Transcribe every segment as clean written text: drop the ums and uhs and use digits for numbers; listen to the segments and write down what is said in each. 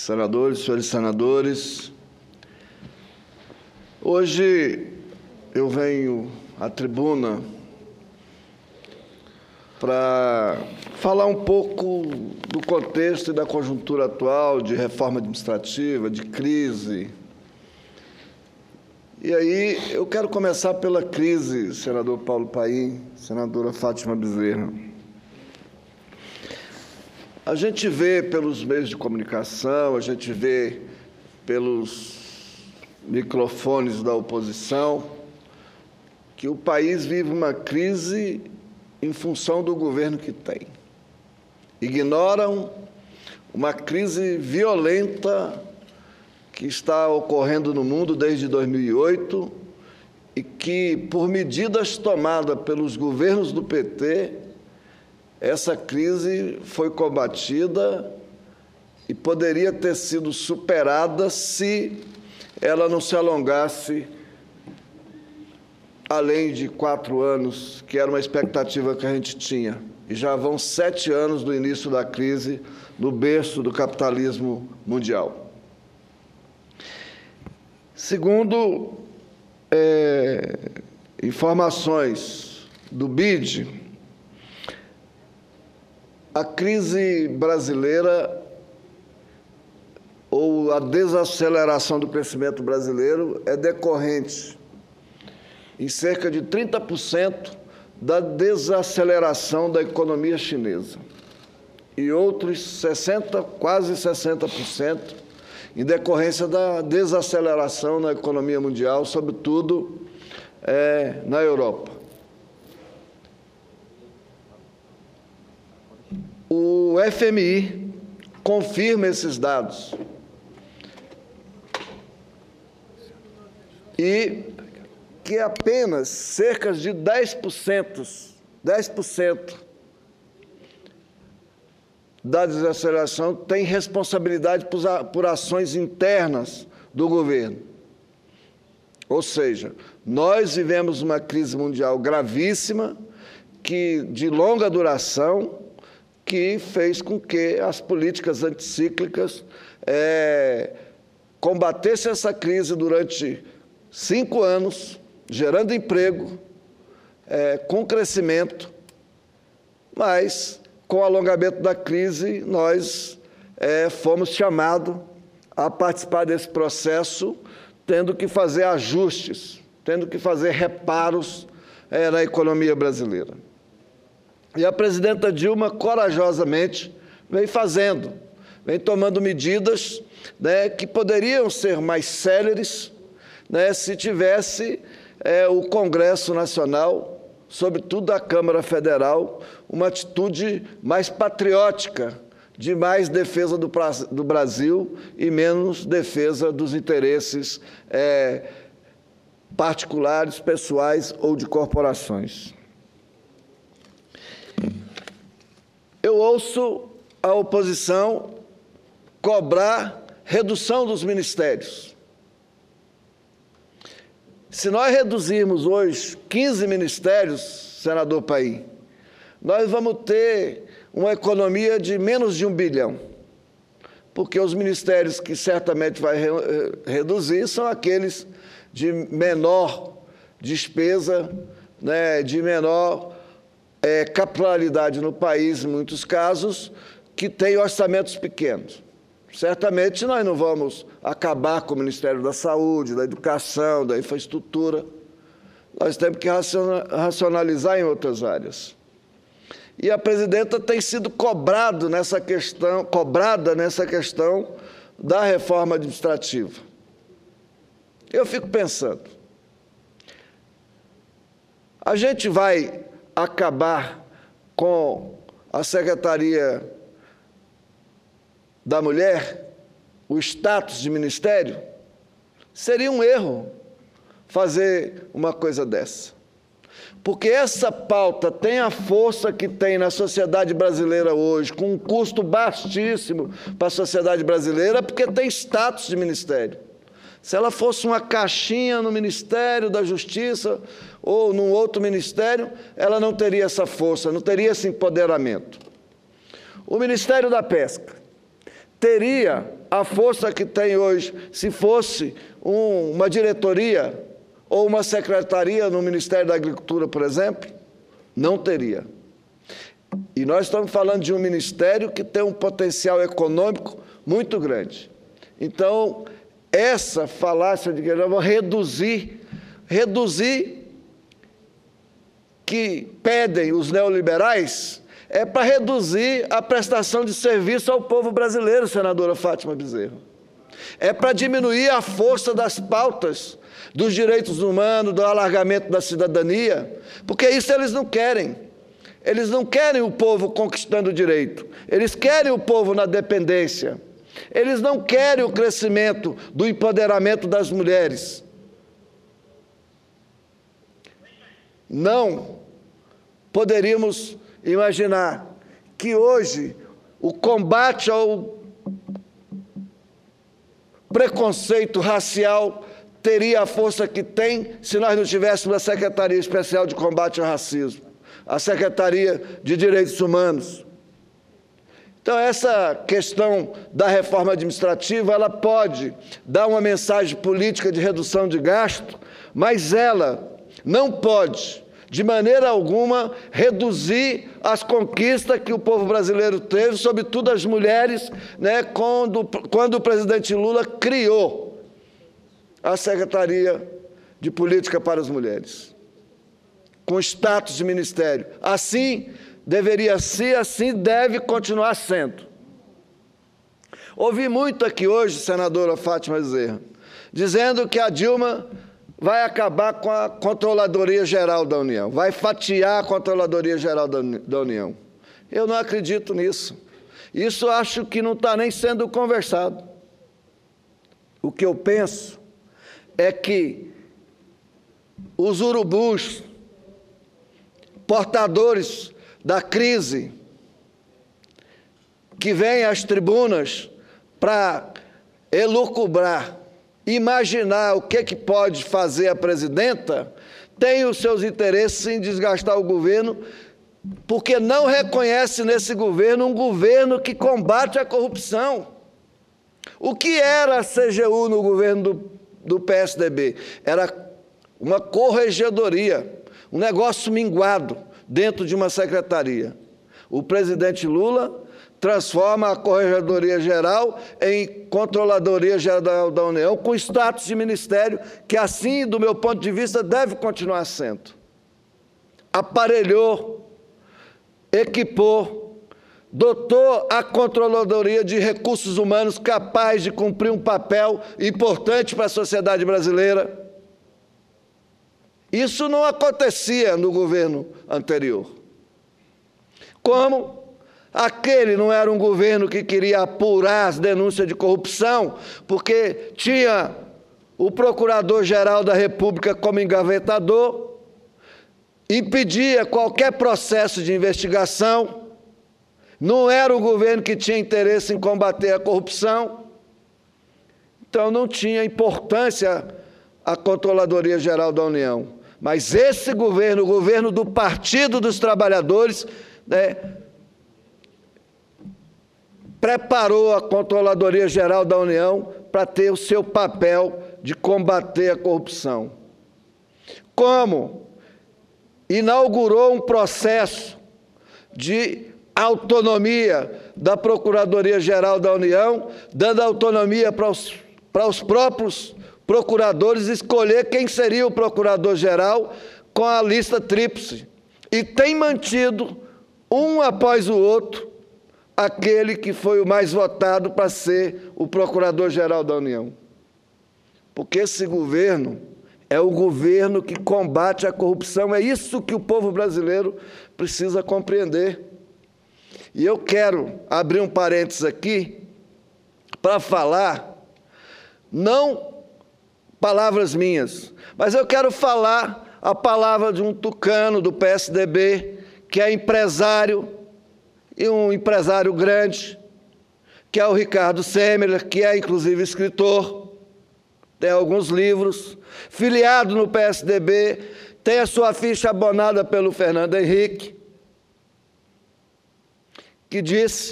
senadores, senhores senadores, hoje eu venho à tribuna para falar um pouco do contexto e da conjuntura atual de reforma administrativa, de crise. E aí eu quero começar pela crise, senador Paulo Paim, senadora Fátima Bezerra. A gente vê pelos meios de comunicação, a gente vê pelos microfones da oposição, que o país vive uma crise em função do governo que tem. Ignoram uma crise violenta que está ocorrendo no mundo desde 2008 e que, por medidas tomadas pelos governos do PT, essa crise foi combatida e poderia ter sido superada se ela não se alongasse além de 4 anos, que era uma expectativa que a gente tinha. E já vão 7 anos do início da crise, no berço do capitalismo mundial. Segundo informações do BID, a crise brasileira, ou a desaceleração do crescimento brasileiro, é decorrente, em cerca de 30%, da desaceleração da economia chinesa, e outros quase 60%, em decorrência da desaceleração na economia mundial, sobretudo na Europa. O FMI confirma esses dados e que apenas cerca de 10% da desaceleração tem responsabilidade por ações internas do governo. Ou seja, nós vivemos uma crise mundial gravíssima, de longa duração, que fez com que as políticas anticíclicas combatessem essa crise durante 5 anos, gerando emprego, com crescimento, mas, com o alongamento da crise, nós fomos chamados a participar desse processo, tendo que fazer ajustes, tendo que fazer reparos na economia brasileira. E a presidenta Dilma, corajosamente, vem tomando medidas que poderiam ser mais céleres, se tivesse o Congresso Nacional, sobretudo a Câmara Federal, uma atitude mais patriótica, de mais defesa do Brasil e menos defesa dos interesses particulares, pessoais ou de corporações. Eu ouço a oposição cobrar redução dos ministérios. Se nós reduzirmos hoje 15 ministérios, senador Paim, nós vamos ter uma economia de menos de 1 bilhão, porque os ministérios que certamente vai reduzir são aqueles de menor despesa, de menor capitalidade no país, em muitos casos, que têm orçamentos pequenos. Certamente nós não vamos acabar com o Ministério da Saúde, da Educação, da Infraestrutura. Nós temos que racionalizar em outras áreas. E a presidenta tem sido cobrada nessa questão da reforma administrativa. Eu fico pensando, a gente vai acabar com a Secretaria da Mulher, o status de ministério? Seria um erro fazer uma coisa dessa. Porque essa pauta tem a força que tem na sociedade brasileira hoje, com um custo baixíssimo para a sociedade brasileira, porque tem status de ministério. Se ela fosse uma caixinha no Ministério da Justiça ou num outro ministério, ela não teria essa força, não teria esse empoderamento. O Ministério da Pesca teria a força que tem hoje se fosse uma diretoria ou uma secretaria no Ministério da Agricultura, por exemplo? Não teria. E nós estamos falando de um ministério que tem um potencial econômico muito grande. Então, essa falácia de que nós vamos reduzir que pedem os neoliberais é para reduzir a prestação de serviço ao povo brasileiro, senadora Fátima Bezerra. É para diminuir a força das pautas dos direitos humanos, do alargamento da cidadania, porque isso eles não querem. Eles não querem o povo conquistando o direito, eles querem o povo na dependência. Eles não querem o crescimento do empoderamento das mulheres. Não poderíamos imaginar que hoje o combate ao preconceito racial teria a força que tem se nós não tivéssemos a Secretaria Especial de Combate ao Racismo, a Secretaria de Direitos Humanos. Então, essa questão da reforma administrativa, ela pode dar uma mensagem política de redução de gasto, mas ela não pode, de maneira alguma, reduzir as conquistas que o povo brasileiro teve, sobretudo as mulheres, né, quando o presidente Lula criou a Secretaria de Política para as Mulheres, com status de ministério. Assim deveria ser, assim deve continuar sendo. Ouvi muito aqui hoje, senadora Fátima Bezerra, dizendo que a Dilma vai acabar com a Controladoria Geral da União, vai fatiar a Controladoria Geral da União. Eu não acredito nisso. Isso acho que não está nem sendo conversado. O que eu penso é que os urubus, portadores da crise, que vêm às tribunas para elucubrar, imaginar o que pode fazer a presidenta, tem os seus interesses em desgastar o governo, porque não reconhece nesse governo um governo que combate a corrupção. O que era a CGU no governo do PSDB? Era uma corregedoria, um negócio minguado dentro de uma secretaria. O presidente Lula transforma a Corregedoria Geral em Controladoria Geral da União, com status de ministério, que assim, do meu ponto de vista, deve continuar sendo. Aparelhou, equipou, dotou a Controladoria de Recursos Humanos capaz de cumprir um papel importante para a sociedade brasileira. Isso não acontecia no governo anterior. Como aquele não era um governo que queria apurar as denúncias de corrupção, porque tinha o Procurador-Geral da República como engavetador, impedia qualquer processo de investigação, não era um governo que tinha interesse em combater a corrupção, então não tinha importância a Controladoria Geral da União. Mas esse governo, o governo do Partido dos Trabalhadores, né, preparou a Controladoria Geral da União para ter o seu papel de combater a corrupção. Como inaugurou um processo de autonomia da Procuradoria Geral da União, dando autonomia para os próprios procuradores escolher quem seria o procurador-geral com a lista tríplice. E tem mantido, um após o outro, aquele que foi o mais votado para ser o Procurador-Geral da União. Porque esse governo é o governo que combate a corrupção, é isso que o povo brasileiro precisa compreender. E eu quero abrir um parênteses aqui para falar, não palavras minhas, mas eu quero falar a palavra de um tucano do PSDB, que é empresário, e um empresário grande, que é o Ricardo Semler, que é inclusive escritor, tem alguns livros, filiado no PSDB, tem a sua ficha abonada pelo Fernando Henrique, que disse,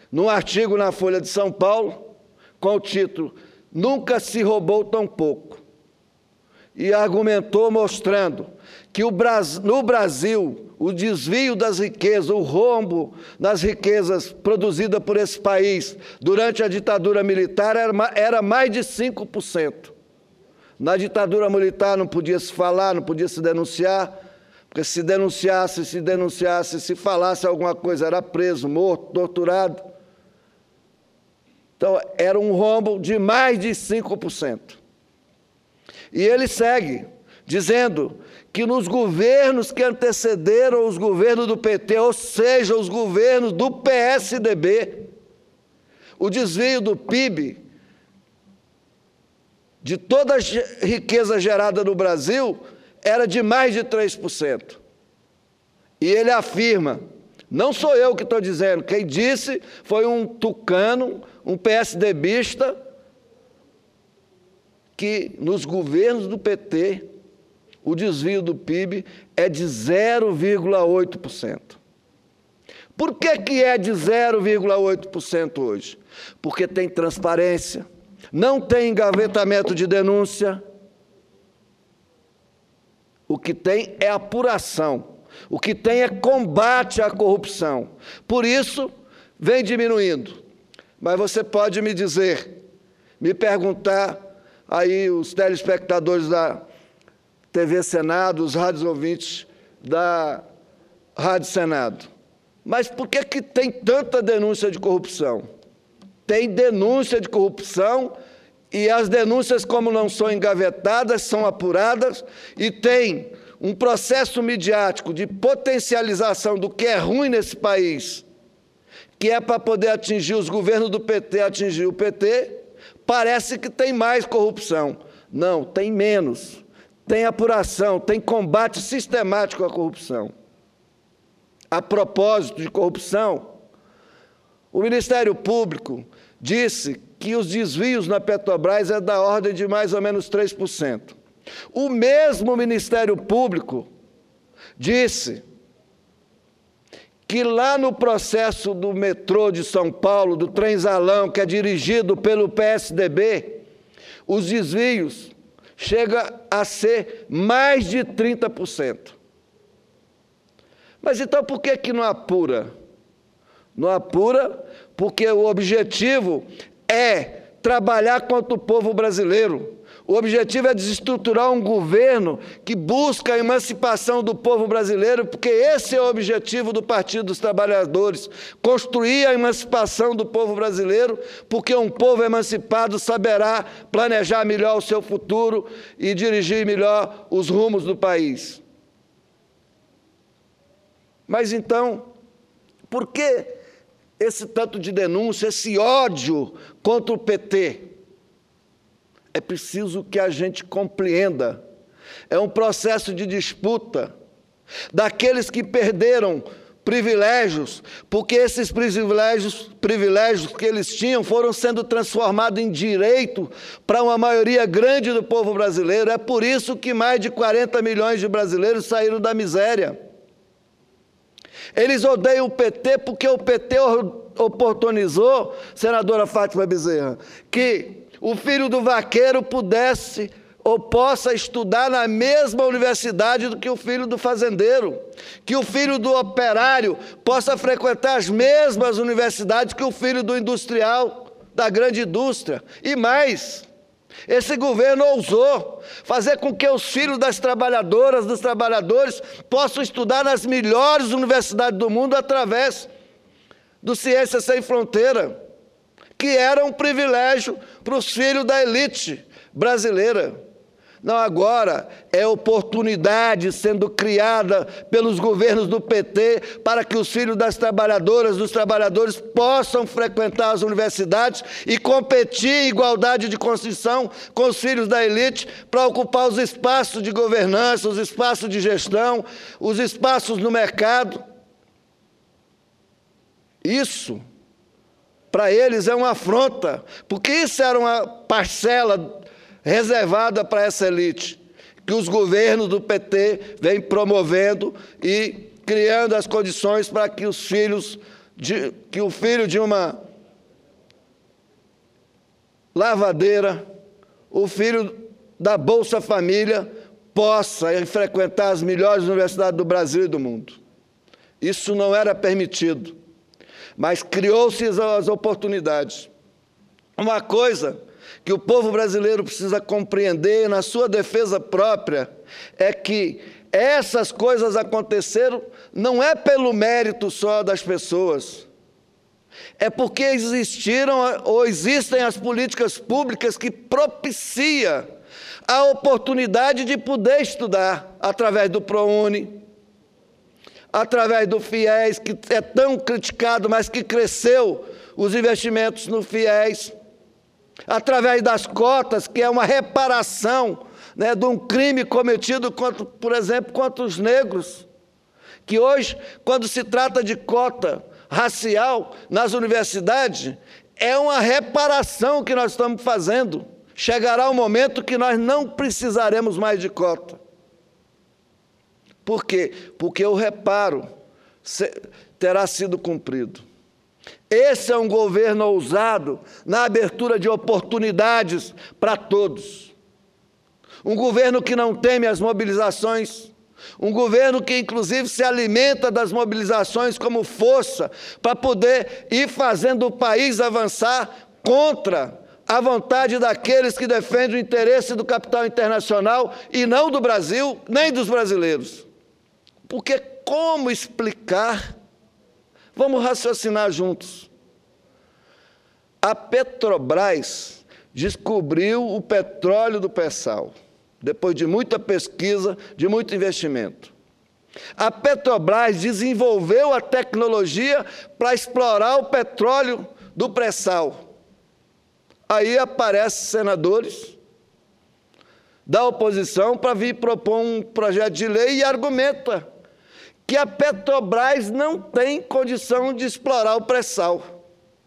num artigo na Folha de São Paulo, com o título "Nunca se roubou tão pouco", e argumentou mostrando que no Brasil o desvio das riquezas, o rombo nas riquezas produzidas por esse país durante a ditadura militar era mais de 5%. Na ditadura militar não podia se falar, não podia se denunciar, porque se denunciasse, se falasse alguma coisa, era preso, morto, torturado. Então, era um rombo de mais de 5%. E ele segue dizendo que nos governos que antecederam os governos do PT, ou seja, os governos do PSDB, o desvio do PIB, de toda a riqueza gerada no Brasil, era de mais de 3%. E ele afirma, não sou eu que estou dizendo, quem disse foi um tucano, um PSDBista, que nos governos do PT, o desvio do PIB é de 0,8%. Por que é de 0,8% hoje? Porque tem transparência, não tem engavetamento de denúncia. O que tem é apuração, o que tem é combate à corrupção. Por isso, vem diminuindo. Mas você pode me dizer, me perguntar, aí os telespectadores da TV Senado, os rádios ouvintes da Rádio Senado, mas por que tem tanta denúncia de corrupção? Tem denúncia de corrupção e as denúncias, como não são engavetadas, são apuradas e tem um processo midiático de potencialização do que é ruim nesse país, que é para poder atingir os governos do PT, atingir o PT, parece que tem mais corrupção. Não, tem menos. Tem apuração, tem combate sistemático à corrupção. A propósito de corrupção, o Ministério Público disse que os desvios na Petrobras é da ordem de mais ou menos 3%. O mesmo Ministério Público disse que lá no processo do metrô de São Paulo, do Trenzalão, que é dirigido pelo PSDB, os desvios chegam a ser mais de 30%. Mas então por que não apura? Não apura porque o objetivo é trabalhar contra o povo brasileiro. O objetivo é desestruturar um governo que busca a emancipação do povo brasileiro, porque esse é o objetivo do Partido dos Trabalhadores, construir a emancipação do povo brasileiro, porque um povo emancipado saberá planejar melhor o seu futuro e dirigir melhor os rumos do país. Mas então, por que esse tanto de denúncia, esse ódio contra o PT? É preciso que a gente compreenda. É um processo de disputa daqueles que perderam privilégios, porque esses privilégios que eles tinham foram sendo transformados em direito para uma maioria grande do povo brasileiro. É por isso que mais de 40 milhões de brasileiros saíram da miséria. Eles odeiam o PT porque o PT oportunizou, senadora Fátima Bezerra, que o filho do vaqueiro pudesse ou possa estudar na mesma universidade do que o filho do fazendeiro, que o filho do operário possa frequentar as mesmas universidades que o filho do industrial, da grande indústria. E mais, esse governo ousou fazer com que os filhos das trabalhadoras, dos trabalhadores, possam estudar nas melhores universidades do mundo através do Ciência Sem Fronteira, que era um privilégio para os filhos da elite brasileira. Não, agora é oportunidade sendo criada pelos governos do PT para que os filhos das trabalhadoras, dos trabalhadores, possam frequentar as universidades e competir em igualdade de condição com os filhos da elite para ocupar os espaços de governança, os espaços de gestão, os espaços no mercado. Isso, para eles, é uma afronta, porque isso era uma parcela reservada para essa elite, que os governos do PT vêm promovendo e criando as condições para que os filhos que o filho de uma lavadeira, o filho da Bolsa Família, possa frequentar as melhores universidades do Brasil e do mundo. Isso não era permitido, mas criou-se as oportunidades. Uma coisa que o povo brasileiro precisa compreender na sua defesa própria é que essas coisas aconteceram não é pelo mérito só das pessoas, é porque existiram ou existem as políticas públicas que propiciam a oportunidade de poder estudar através do ProUni, através do FIES, que é tão criticado, mas que cresceu os investimentos no FIES, através das cotas, que é uma reparação, né, de um crime cometido, por exemplo, contra os negros, que hoje, quando se trata de cota racial nas universidades, é uma reparação que nós estamos fazendo. Chegará um momento que nós não precisaremos mais de cota. Por quê? Porque o reparo terá sido cumprido. Esse é um governo ousado na abertura de oportunidades para todos. Um governo que não teme as mobilizações, um governo que, inclusive, se alimenta das mobilizações como força para poder ir fazendo o país avançar contra a vontade daqueles que defendem o interesse do capital internacional e não do Brasil, nem dos brasileiros. Porque como explicar? Vamos raciocinar juntos. A Petrobras descobriu o petróleo do pré-sal, depois de muita pesquisa, de muito investimento. A Petrobras desenvolveu a tecnologia para explorar o petróleo do pré-sal. Aí aparecem senadores da oposição para vir propor um projeto de lei e argumenta que a Petrobras não tem condição de explorar o pré-sal.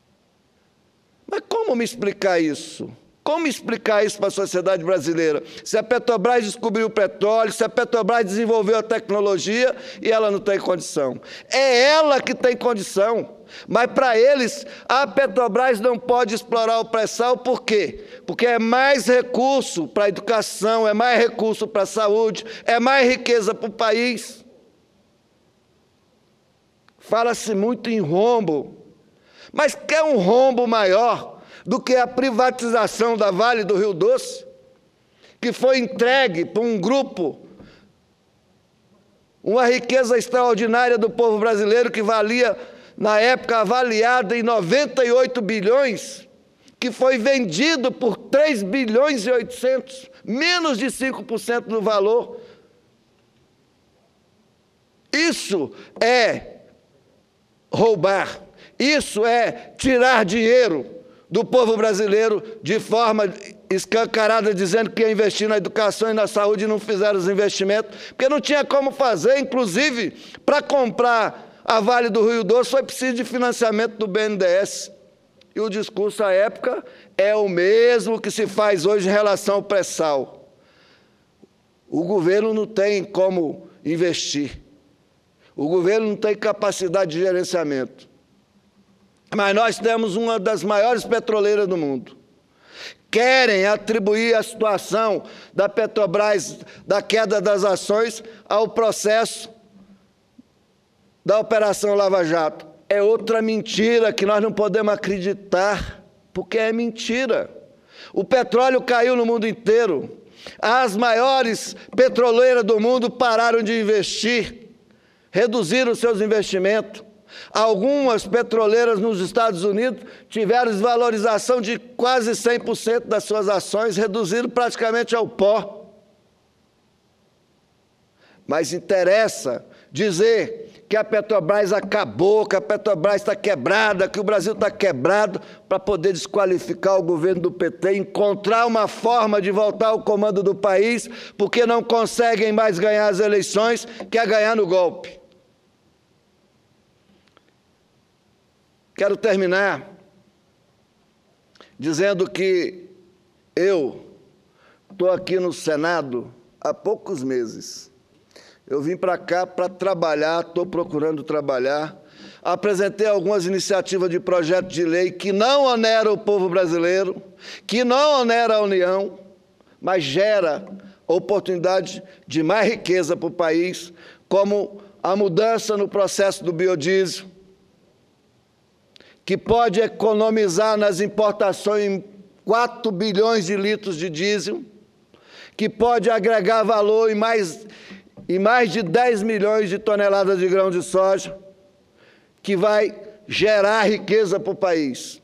Mas como me explicar isso? Como explicar isso para a sociedade brasileira? Se a Petrobras descobriu o petróleo, se a Petrobras desenvolveu a tecnologia e ela não tem condição. É ela que tem condição. Mas para eles, a Petrobras não pode explorar o pré-sal, por quê? Porque é mais recurso para a educação, é mais recurso para a saúde, é mais riqueza para o país. Fala-se muito em rombo, mas quer um rombo maior do que a privatização da Vale do Rio Doce, que foi entregue para um grupo, uma riqueza extraordinária do povo brasileiro que valia, na época, avaliada em 98 bilhões, que foi vendido por 3 bilhões e 800, menos de 5% do valor. Isso é roubar, isso é tirar dinheiro do povo brasileiro de forma escancarada, dizendo que ia investir na educação e na saúde e não fizeram os investimentos, porque não tinha como fazer, inclusive, para comprar a Vale do Rio Doce foi preciso de financiamento do BNDES. E o discurso à época é o mesmo que se faz hoje em relação ao pré-sal. O governo não tem como investir. O governo não tem capacidade de gerenciamento. Mas nós temos uma das maiores petroleiras do mundo. Querem atribuir a situação da Petrobras, da queda das ações, ao processo da Operação Lava Jato. É outra mentira que nós não podemos acreditar, porque é mentira. O petróleo caiu no mundo inteiro. As maiores petroleiras do mundo pararam de investir, reduziram seus investimentos. Algumas petroleiras nos Estados Unidos tiveram desvalorização de quase 100% das suas ações, reduziram praticamente ao pó. Mas interessa dizer que a Petrobras acabou, que a Petrobras está quebrada, que o Brasil está quebrado, para poder desqualificar o governo do PT, encontrar uma forma de voltar ao comando do país, porque não conseguem mais ganhar as eleições, que é ganhar no golpe. Quero terminar dizendo que eu estou aqui no Senado há poucos meses. Eu vim para cá para trabalhar, estou procurando trabalhar, apresentei algumas iniciativas de projeto de lei que não onera o povo brasileiro, que não onera a União, mas gera oportunidade de mais riqueza para o país, como a mudança no processo do biodiesel, que pode economizar nas importações 4 bilhões de litros de diesel, que pode agregar valor em mais de 10 milhões de toneladas de grão de soja, que vai gerar riqueza para o país.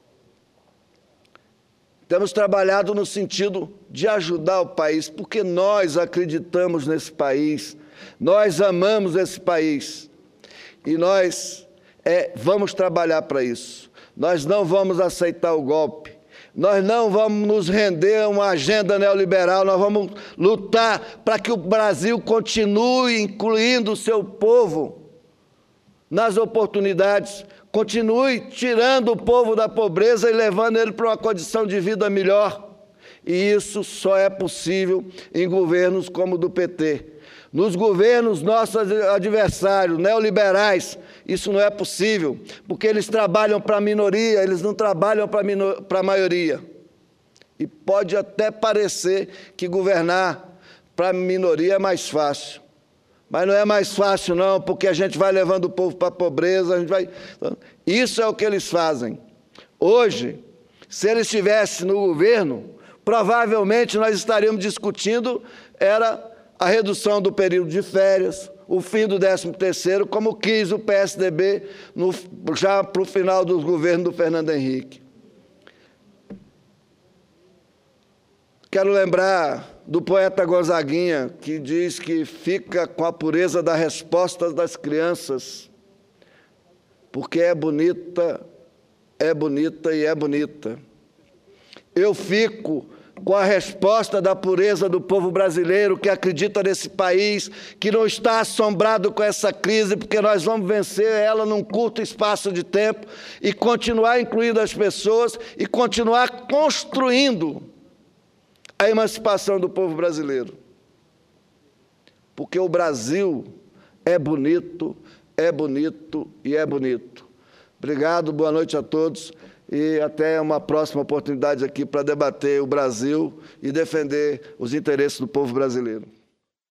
Temos trabalhado no sentido de ajudar o país, porque nós acreditamos nesse país, nós amamos esse país e nós vamos trabalhar para isso. Nós não vamos aceitar o golpe, nós não vamos nos render a uma agenda neoliberal, nós vamos lutar para que o Brasil continue incluindo o seu povo nas oportunidades, continue tirando o povo da pobreza e levando ele para uma condição de vida melhor. E isso só é possível em governos como o do PT. Nos governos nossos adversários, neoliberais, isso não é possível, porque eles trabalham para a minoria, eles não trabalham para a maioria. E pode até parecer que governar para a minoria é mais fácil. Mas não é mais fácil, não, porque a gente vai levando o povo para a pobreza, Isso é o que eles fazem. Hoje, se eles estivessem no governo, provavelmente nós estaríamos discutindo a redução do período de férias, o fim do 13º, como quis o PSDB já para o final do governo do Fernando Henrique. Quero lembrar do poeta Gonzaguinha, que diz que fica com a pureza das respostas das crianças, porque é bonita e é bonita. Eu fico com a resposta da pureza do povo brasileiro, que acredita nesse país, que não está assombrado com essa crise, porque nós vamos vencer ela num curto espaço de tempo e continuar incluindo as pessoas e continuar construindo a emancipação do povo brasileiro. Porque o Brasil é bonito e é bonito. Obrigado, boa noite a todos e até uma próxima oportunidade aqui para debater o Brasil e defender os interesses do povo brasileiro.